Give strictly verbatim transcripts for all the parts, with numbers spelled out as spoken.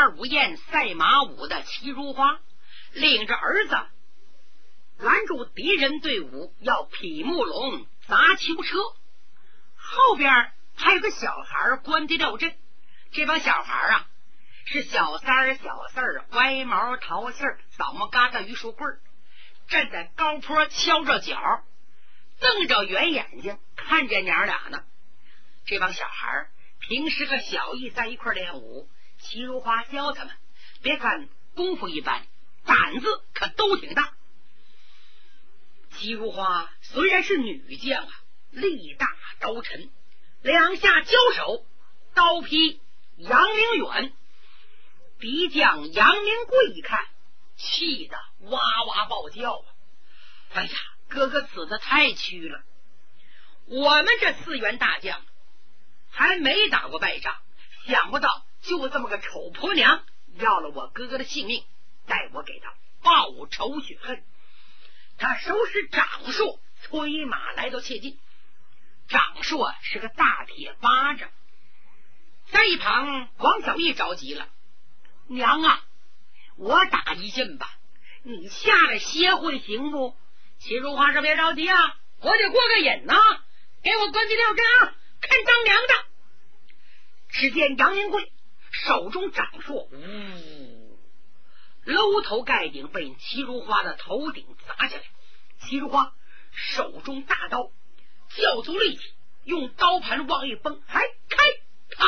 二五宴赛马舞的齐如花，领着儿子拦住敌人队伍，要匹木龙砸囚车。后边还有个小孩关敌六阵，这帮小孩啊是小三儿、小四儿、歪毛、淘气儿、扫毛疙瘩、榆树棍儿，站在高坡敲着脚，瞪着圆眼睛看这娘俩呢。这帮小孩平时和小艺在一块练武，齐如花教他们，别看功夫一般，胆子可都挺大。齐如花虽然是女将啊，力大刀沉，两下交手，刀劈杨明远。敌将杨明贵一看，气得哇哇暴叫啊！哎呀，哥哥死得太屈了，我们这四员大将还没打过败仗，想不到就这么个丑婆娘要了我哥哥的性命，待我给他报仇雪恨。他手使掌槊，催马来到切近。掌槊是个大铁巴掌，在一旁王小义着急了：娘啊，我打一阵吧，你下来歇会行不？齐如花说：别着急啊，我得过个瘾呢、啊，给我关第六阵啊，看张良的。只见杨明贵手中掌槊，呜，搂头盖顶被齐如花的头顶砸下来。齐如花手中大刀，较足力气，用刀盘往一崩，还开，啪！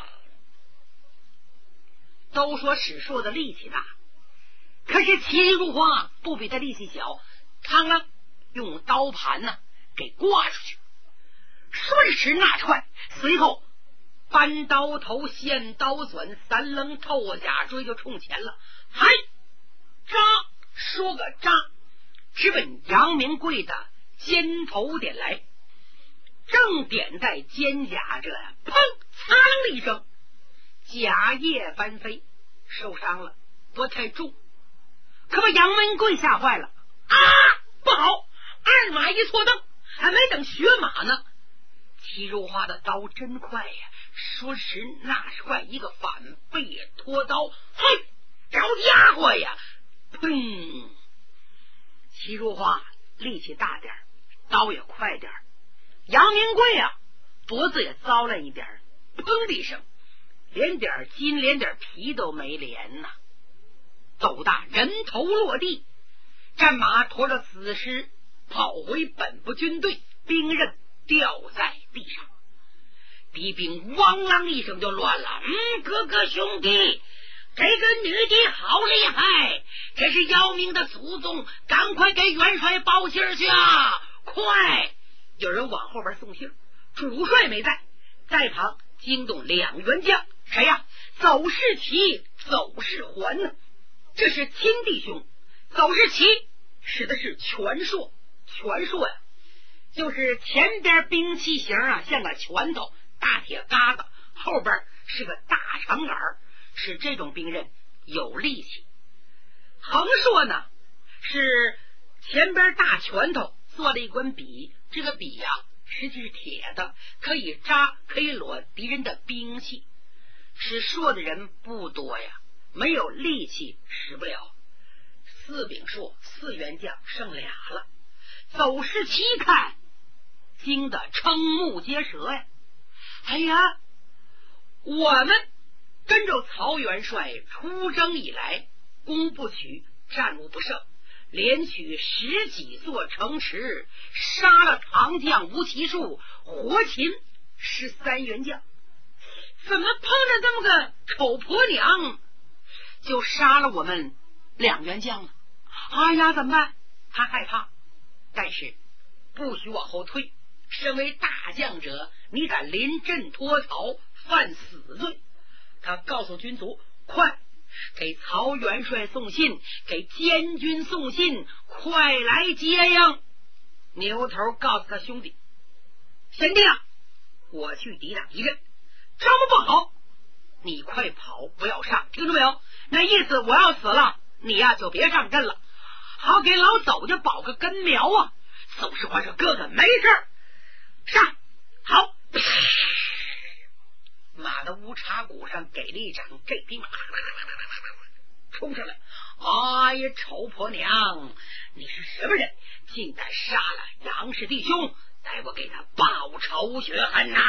都说史硕的力气大，可是齐如花不比他力气小，嘡啷用刀盘呢给挂出去，顺势那踹，随后翻刀头、现刀短、三棱透甲锥就冲前了，嗨，扎，说个扎，直奔杨明贵的肩头点来，正点在肩胛这呀，砰，擦啷的一声，甲叶翻飞，受伤了，不太重，可把杨明贵吓坏了啊！不好，二马一错蹬，还没等学马呢，齐如花的刀真快呀，说时那时快，一个反背拖刀，嘿，着家伙呀，砰！齐如花力气大点，刀也快点，杨明贵啊脖子也糟烂一点，砰的一声，连点筋连点皮都没连呐，斗大人头落地，战马驮着死尸跑回本部军队，兵刃掉在地上，敌兵汪啷一声就乱了。嗯，哥哥兄弟，这个女的好厉害，这是姚明的祖宗，赶快给元帅报信去啊！快！有人往后边送信，主帅没在，在旁惊动两员将，谁呀？走是齐，走是环呢，这是亲弟兄。走是齐使的是拳槊，拳槊呀，就是前边兵器型啊像个拳头，大铁疙瘩，后边是个大长杆，使这种兵刃有力气。横槊呢是前边大拳头做了一根笔，这个笔呀、啊、实际是铁的，可以扎可以摞敌人的兵器。使槊的人不多呀，没有力气使不了。四柄槊，四员将剩俩了。走势齐看，惊得瞠目结舌呀！哎呀，我们跟着曹元帅出征以来，攻不取，战无不胜，连取十几座城池，杀了唐将吴奇术，活擒十三员将。怎么碰着这么个丑婆娘，就杀了我们两员将了？哎呀，怎么办？他害怕，但是不许往后退。身为大将者，你敢临阵脱逃，犯死罪。他告诉军卒，快给曹元帅送信，给监军送信，快来接应。牛头告诉他兄弟，贤弟啊，我去抵挡敌人，招不好你快跑，不要上，听着没有？那意思我要死了，你呀就别上阵了，好给老走家保个根苗啊。走时话说，哥哥没事上好， 马的乌叉骨上给了一掌，这匹马冲上来。哎呀，丑婆娘，你是什么人？竟敢杀了杨氏弟兄，待我给他报仇雪恨呐！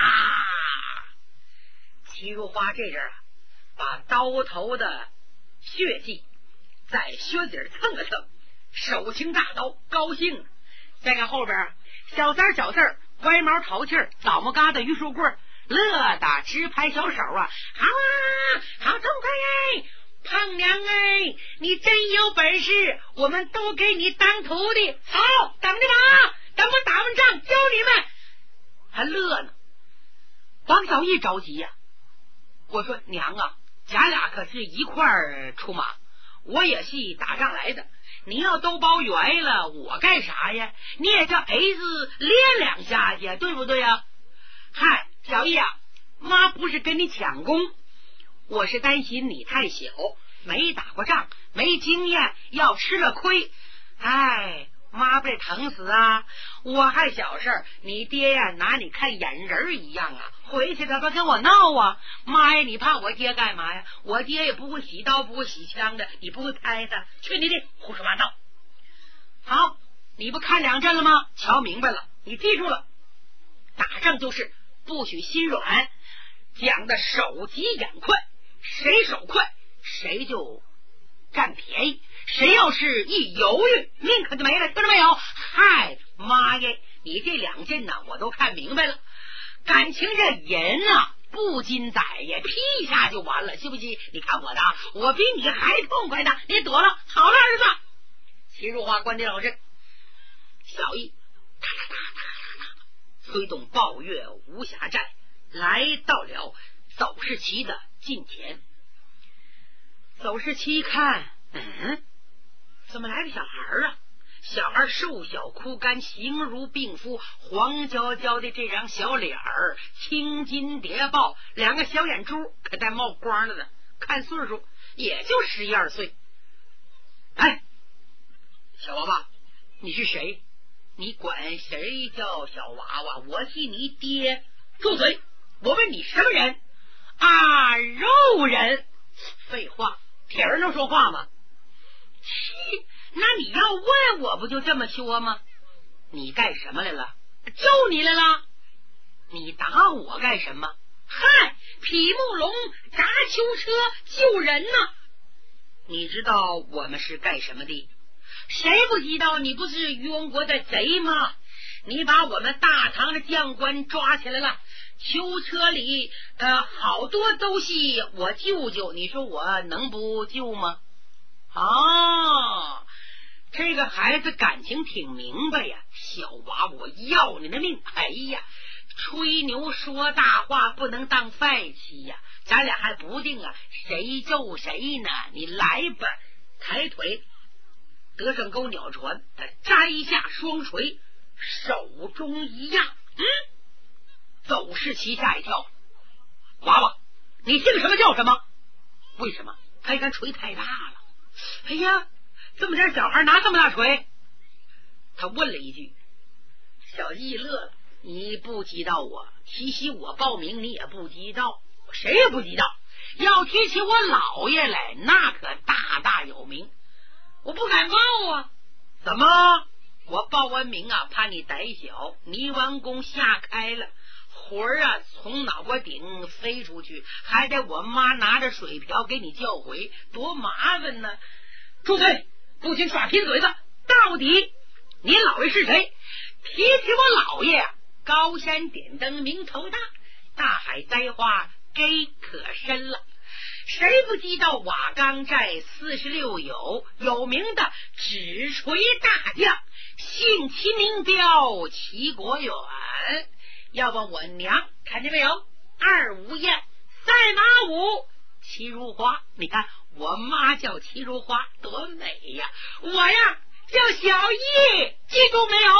齐如花这阵啊，把刀头的血迹在靴底蹭了蹭，手擎大刀，高兴。再看后边，小三小四儿歪毛淘气儿，枣木疙瘩榆树棍，乐打直拍小手啊！好啊，好痛快哎！胖娘哎，你真有本事，我们都给你当徒弟。好，等着吧，等我打完仗教你们。还乐呢。王小义着急呀、啊，我说娘啊，咱俩可是一块儿出马，我也是打仗来的，你要都包圆了，我干啥呀？你也叫儿子练两下去，对不对呀？嗨，小义啊，妈不是跟你抢功，我是担心你太小，没打过仗，没经验，要吃了亏。哎，妈被疼死啊！我还小事儿，你爹呀拿你看眼人一样啊！回去他不跟我闹啊！妈呀，你怕我爹干嘛呀？我爹也不会洗刀，不会洗枪的，你不会拍他，去你的！胡说八道！好，你不看两阵了吗？瞧明白了，你记住了，打仗就是不许心软，讲的手急眼快，谁手快谁就占便宜，谁要是一犹豫，命可就没了，听着没有？嗨，妈耶，你这两阵呢，我都看明白了。感情这人啊，不禁宰呀，劈一下就完了，信不信？你看我的，我比你还痛快呢。你躲了，好了，儿子。齐如花关帝老阵，小义哒哒哒哒哒哒，催动抱月无暇寨，来到了邹世奇的近前。邹世奇一看，嗯，怎么来个小孩啊？小孩瘦小枯干，形如病夫，黄焦焦的这张小脸儿，青筋叠抱，两个小眼珠可带冒光了的，看岁数也就十一二岁。哎，小娃娃，你是谁？你管谁叫小娃娃？我是你爹。住嘴！我问你什么人？啊，肉人。废话，铁人能说话吗？切，那你要问我不就这么说吗？你干什么来了？救你来了。你打我干什么？嗨，匹木龙砸囚车救人呢。你知道我们是干什么的？谁不知道？你不是于文国的贼吗？你把我们大唐的将官抓起来了，囚车里呃好多都是我舅舅，你说我能不救吗？啊，这个孩子感情挺明白呀，小娃我要你的命！哎呀，吹牛说大话不能当饭吃呀，咱俩还不定啊，谁救谁呢？你来吧，抬腿得胜钩鸟船，摘下双锤，手中一压，嗯，邹世奇吓一跳，娃娃，你姓什么叫什么？为什么？他一看锤太大了。哎呀，这么点小孩拿这么大锤？他问了一句。小义乐了，你不知道我，提起我报名你也不知道，谁也不知道。要提起我姥爷来，那可大大有名。我不敢报啊。怎么？我报完名啊，怕你胆小，泥丸宫吓开了，魂儿啊从脑瓜顶飞出去，还得我妈拿着水瓢给你叫回，多麻烦呢！住嘴！不许耍贫嘴子！到底你姥爷是谁？提起我姥爷啊，高山点灯名头大，大海栽花给可深了。谁不知道瓦岗寨四十六友有名的纸锤大将，姓齐名彪，齐国远。要问我娘，看见没有？二五燕，赛马舞，齐如花。你看我妈叫齐如花，多美呀！我呀叫小义，记住没有？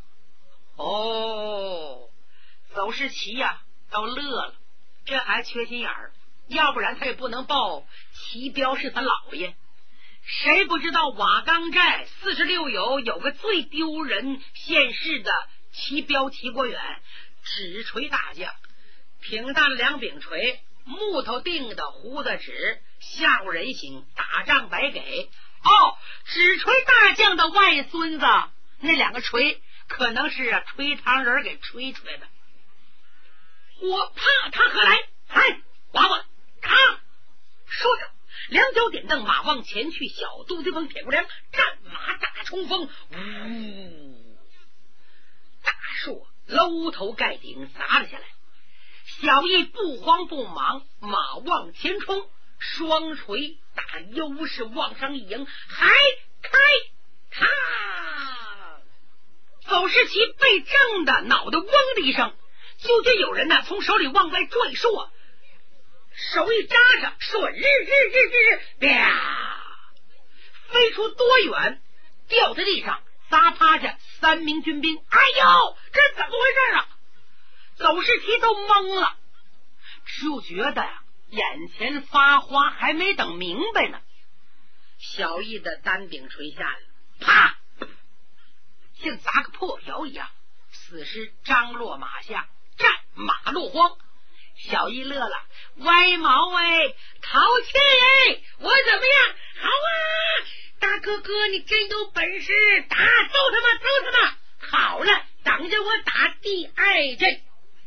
哦，邹世奇呀倒乐了，这还缺心眼儿，要不然他也不能报齐彪是他姥爷。谁不知道瓦岗寨四十六友有个最丢人现世的齐彪齐国远，纸锤大将，挺大的两柄锤， 木头钉的胡子纸，下无人行，打仗白给。哦，纸锤大将的外孙子，那两个锤可能是啊锤糖人给锤出来的。我怕他何来？哎，娃娃，他说着，两脚点蹬，马往前去，小杜对风铁骨梁，战马大冲锋，呜，大硕搂头盖顶砸了下来。小义不慌不忙，马往前冲，双锤打优势往上一迎，还开他走势旗被正的脑袋嗡的一声，就觉有人呢从手里往外拽硕，手一扎上，硕日日日日日啪飞出多远，掉在地上，砸趴下三名军兵。哎呦，这怎么回事啊？走势旗都懵了，就觉得呀眼前发花，还没等明白呢，小义的单柄锤下来，啪，像砸个破瓢一样，死尸张落马下，战马落荒。小义乐了，歪毛哎，淘气哎，我怎么样？好啊，大哥哥你真有本事，打，揍他们，揍他们！好了，等着我打第二阵。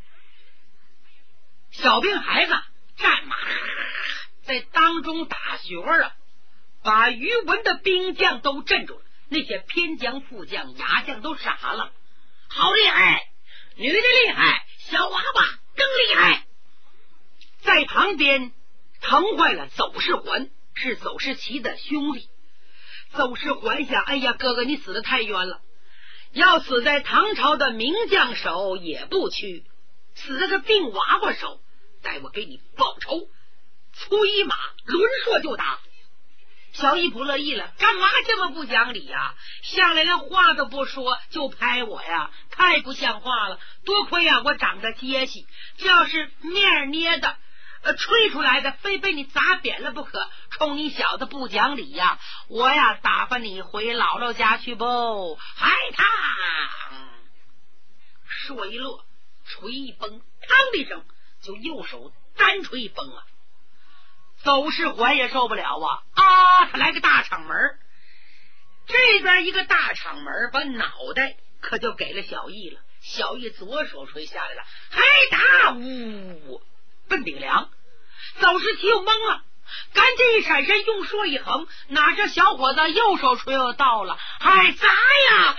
小兵孩子战马在当中打旋儿啊，把余文的兵将都镇住了。那些偏将、副将、牙将都傻了。好厉害，女的厉害，小娃娃更厉害。在旁边疼坏了走世环，是走世奇的兄弟。走世环想，哎呀哥哥你死得太冤了，要死在唐朝的名将手也不屈，死在个病娃娃手，待我给你报仇。催马轮说就打。小义不乐意了，干嘛这么不讲理呀？下来连话都不说就拍我呀，太不像话了。多亏呀我长得结实，这要是面捏的呃，吹出来的非被你砸扁了不可，冲你小子不讲理呀！我呀打发你回姥姥家去不？嗨他说一乐，锤一崩，嘡的一声，就右手单锤一崩啊！走世环也受不了啊！啊，他来个大敞门，这边一个大敞门，把脑袋可就给了小义了。小义左手锤下来了，嗨打呜！奔顶梁，走世奇又懵了，赶紧一闪身，用槊一横，哪知小伙子右手锤又到了，还砸呀！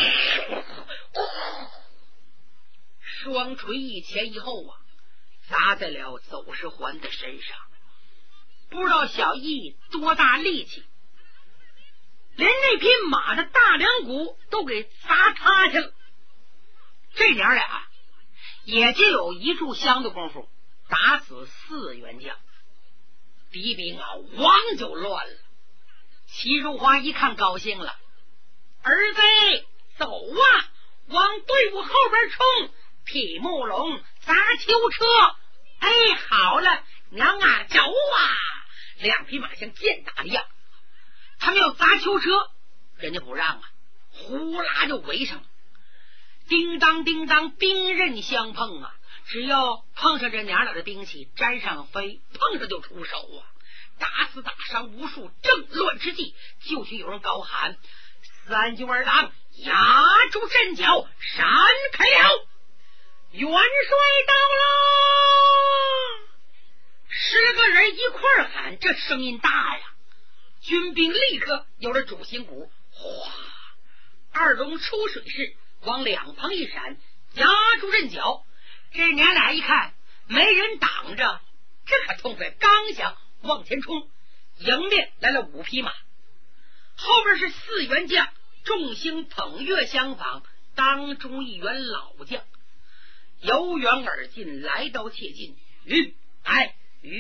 双锤一前一后啊，砸在了走世环的身上。不知道小义多大力气，连那匹马的大梁骨都给砸塌下了。这娘俩也就有一炷香的功夫，打死四员将，敌兵啊汪就乱了。齐如花一看高兴了，儿子走啊，往队伍后边冲，匹木龙砸囚车。哎，好了，娘啊走啊！两匹马像箭打的样，他们要砸囚车，人家不让啊，呼啦就围上了。叮当叮当，兵刃相碰啊！只要碰上这娘俩的兵器，沾上飞，碰上就出手啊！打死打伤无数，正乱之际，就听有人高喊：“三军二党，压住阵脚，闪开了！元帅到了！”十个人一块儿喊，这声音大呀！军兵立刻有了主心骨，哗！二龙出水式往两旁一闪，压住阵脚。这娘俩一看没人挡着，这可痛快，刚想往前冲，迎面来了五匹马，后边是四员将，众星捧月相仿，当中一员老将由远而近，来刀切近，云哎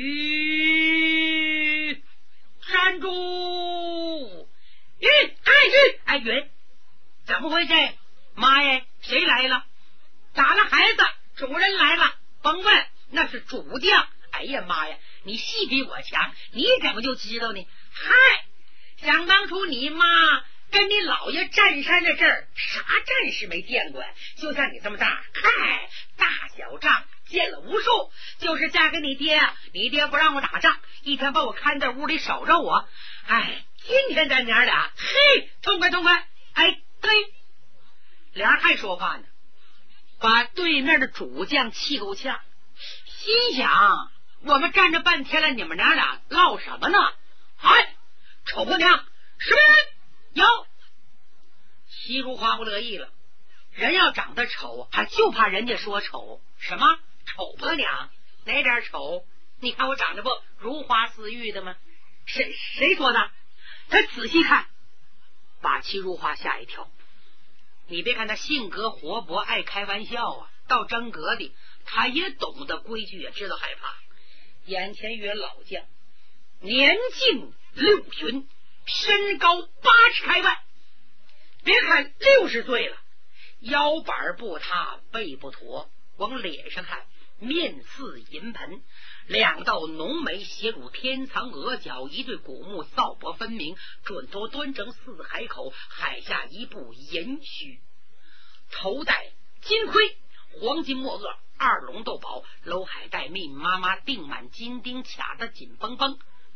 云站住！云哎云哎云，怎么回事？妈呀，谁来了？打了孩子，主人来了，甭问，那是主将。哎呀妈呀，你戏比我强，你怎么就知道呢？嗨，想当初你妈跟你姥爷占山的这儿，啥战士没见过呀？就像你这么大，嗨，大小仗见了无数，就是嫁给你爹啊，你爹不让我打仗，一天把我看在屋里守着我。哎，今天咱娘俩，嘿，痛快痛快！哎，对，俩人还说话呢，把对面的主将气够呛，心想我们站着半天了，你们娘俩唠什么呢？哎，丑婆娘，什么人？有。西如花不乐意了，人要长得丑，还就怕人家说丑。什么丑婆娘？哪点丑？你看我长得不如花似玉的吗？谁谁说的？他仔细看，把齐如花吓一跳。你别看他性格活泼，爱开玩笑啊，到真格的他也懂得规矩，也知道害怕。眼前一员老将，年近六旬，身高八尺开外，别看六十岁了，腰板不塌，背不驼，往脸上看，面似银盆，两道浓眉斜入天苍额角，一对古目扫脖分明，准头端正似海口，海下一部银须，头戴金盔，黄金墨额，二龙斗宝，楼海带密密麻麻，钉满金钉，卡得紧绷绷，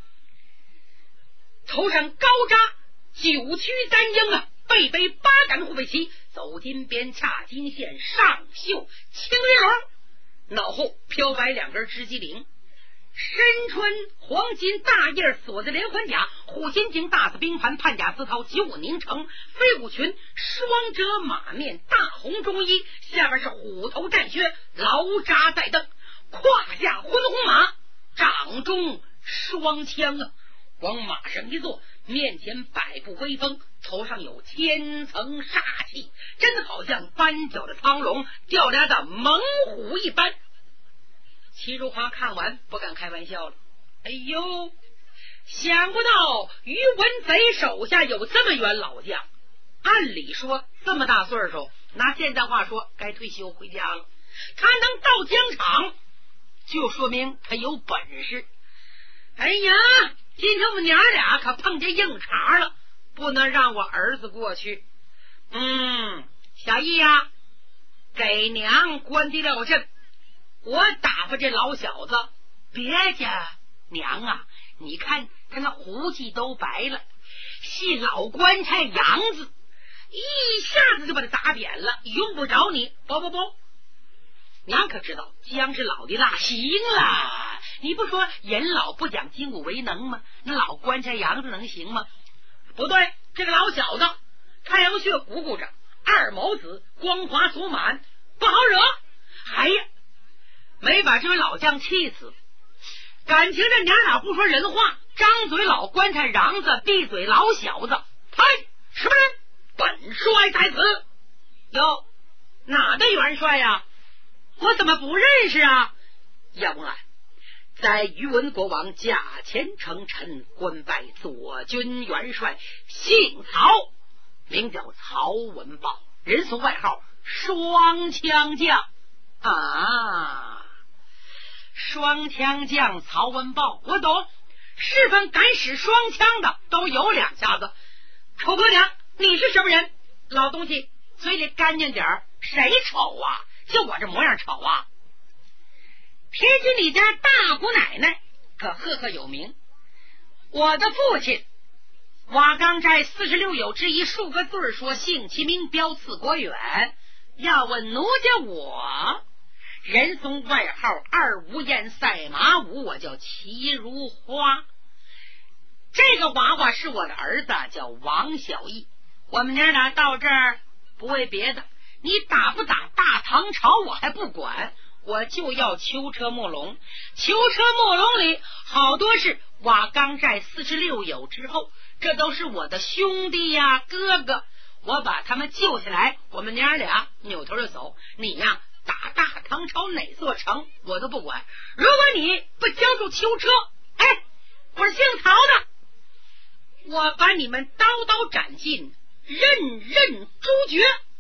头上高扎九曲丹缨啊，背背八杆护卫旗，走金边插金线，上绣青云龙，脑后飘摆两根织机翎，身穿黄金大叶锁子连环甲，护心镜大字冰盘，判甲丝绦九五凝成，飞虎裙双折马面，大红中衣，下边是虎头战靴，牢扎在蹬，胯下浑红马，掌中双枪啊，往马上一坐，面前百步威风，头上有千层煞气，真好像斑角的苍龙，吊梁的猛虎一般。齐如花看完不敢开玩笑了，哎呦，想不到于文贼手下有这么员老将，按理说这么大岁数，拿现在话说该退休回家了，他能到疆场就说明他有本事。哎呀，今天我们娘俩可碰见硬茬了，不能让我儿子过去。嗯，小易呀，给娘关的了阵，我打发这老小子。别家娘啊，你看他那胡气都白了，系老棺材瓤子，一下子就把他打扁了，用不着你。不不不，娘可知道姜是老的辣，行了，你不说人老不讲筋骨为能吗？那老棺材瓤子能行吗？不对，这个老小子太阳穴鼓鼓着，二毛子光滑足满，不好惹。哎呀，没把这位老将气死，感情这娘俩不说人话，张嘴老棺材瓤子，闭嘴老小子。嗨，什么人？本帅在此。哟，哪的元帅呀？我怎么不认识啊？要问俺，在宇文国王驾前称臣，官拜左军元帅，姓曹，名叫曹文豹，人俗外号双枪将啊。双枪将曹文豹，我懂，是份敢使双枪的都有两下子。丑婆娘，你是什么人？老东西嘴里干净点儿，谁丑啊？就我这模样丑啊？铁军李家大姑奶奶可赫赫有名，我的父亲瓦岗寨四十六友之一，数个字说姓齐名标刺国远。要问奴家我，人送外号二五燕赛马舞，我叫齐如花。这个娃娃是我的儿子，叫王小义。我们娘俩到这儿不为别的，你打不打大唐朝我还不管，我就要囚车木龙。囚车木龙里好多是瓦岗寨四十六友之后，这都是我的兄弟呀哥哥，我把他们救下来，我们娘俩扭头就走。你呀打大唐朝哪座城我都不管，如果你不交出囚车，哎，我是姓曹的，我把你们刀刀斩尽，任任诛绝。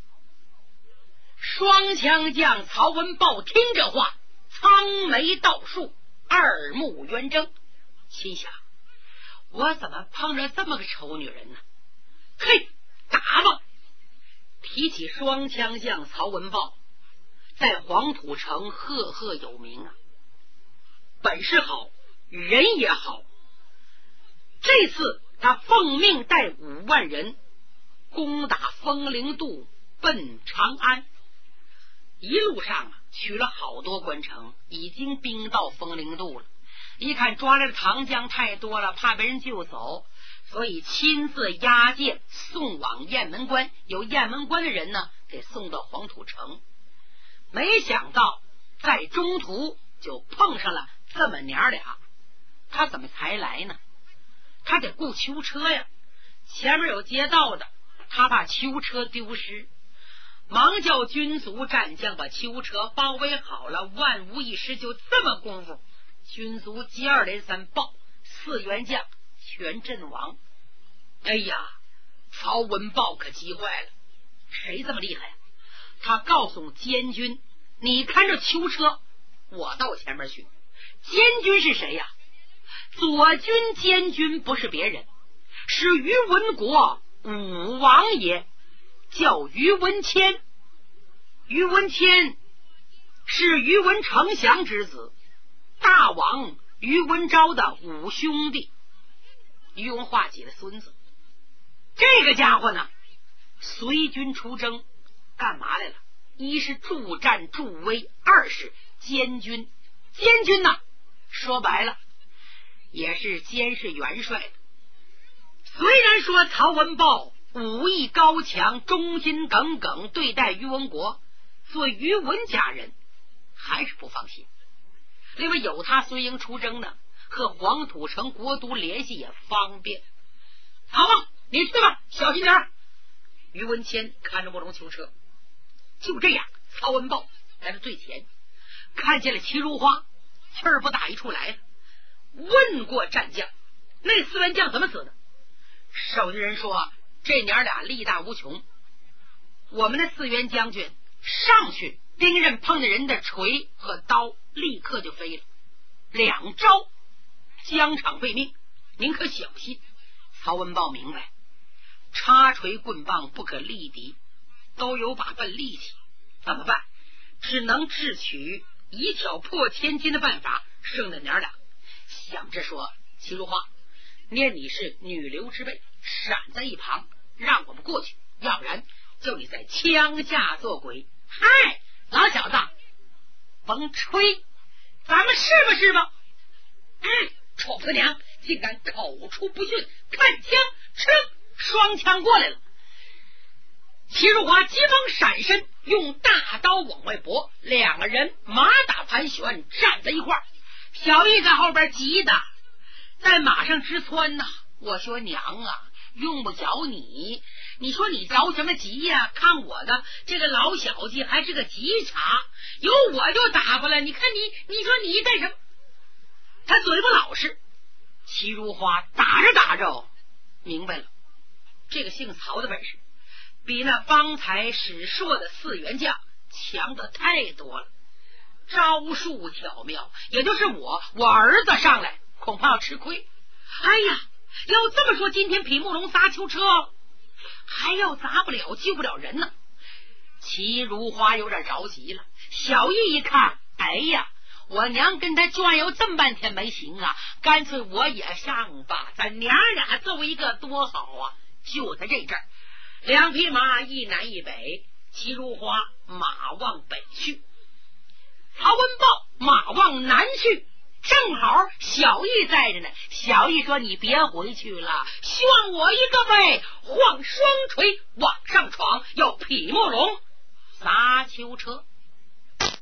双枪将曹文豹听这话，苍眉倒竖，二目圆睁，心想我怎么碰着这么个丑女人呢？嘿，打吧！提起双枪将曹文豹， 在黄土城赫赫有名啊，本事好，人也好。这次他奉命带五万人攻打风陵渡，奔长安。一路上啊，取了好多关城，已经兵到风陵渡了。一看抓来的唐将太多了，怕被人救走，所以亲自押解送往雁门关，由雁门关的人呢给送到黄土城。没想到在中途就碰上了这么娘俩，他怎么才来呢？他得雇囚车呀，前面有街道的，他怕囚车丢失，忙叫军卒战将把囚车包围好了。万无一失，就这么功夫，军卒接二连三报，四员将全阵亡。哎呀，曹文豹可急坏了，谁这么厉害呀？他告诉监军，你看着囚车，我到前面去。监军是谁呀？左军监军不是别人，是于文国武王爷，叫于文谦。于文谦是于文丞相之子，大王于文昭的五兄弟，于文化解的孙子。这个家伙呢，随军出征，干嘛来了？一是助战助威，二是监军。监军呢，说白了也是监视元帅的。虽然说曹文豹武艺高强，忠心耿耿对待于文国，做于文家人还是不放心。另外有他随营出征呢，和黄土城国都联系也方便。好吧，你去吧，小心点。于文谦看着木龙囚车。就这样，曹文豹在他最前看见了齐如花，气儿不打一处来了。问过战将，那四员将怎么死的？守军人说，这娘俩力大无穷，我们的四员将军上去兵刃碰见人的锤和刀，立刻就飞了，两招疆场废命，您可小心。曹文豹明白，插锤棍棒不可力敌，都有把笨力气，怎么办？只能智取以挑破千金的办法，剩的娘俩想着说，齐如花，念你是女流之辈，闪在一旁，让我们过去，要不然叫你在枪下做鬼。嗨，老小子，甭吹，咱们是不是吧？嗯，臭婆娘竟敢口出不逊，看枪，吃，双枪过来了。齐如华急忙闪身，用大刀往外搏，两个人马打盘旋，站在一块儿。小玉在后边急的在马上直窜呐、啊！我说娘啊，用不着你，你说你着什么急呀、啊？看我的这个老小子还是个急茬，有我就打过来。你看你，你说你干什么？他嘴不老实。齐如花打着打着明白了，这个姓曹的本事比那方才使硕的四员将强的太多了，招数巧妙，也就是我我儿子上来恐怕要吃亏。哎呀，要这么说，今天匹木龙砸囚车还要砸不了，救不了人呢。齐如花有点着急了，小玉一看，哎呀，我娘跟他转悠这么半天没行啊，干脆我也上吧，咱娘俩揍一个多好啊！就在这阵儿，两匹马一南一北，齐如花马往北去，曹文豹马往南去，正好小玉在着呢。小玉说，你别回去了，希望我一个呗，晃双锤往上闯，要匹木龙砸囚车。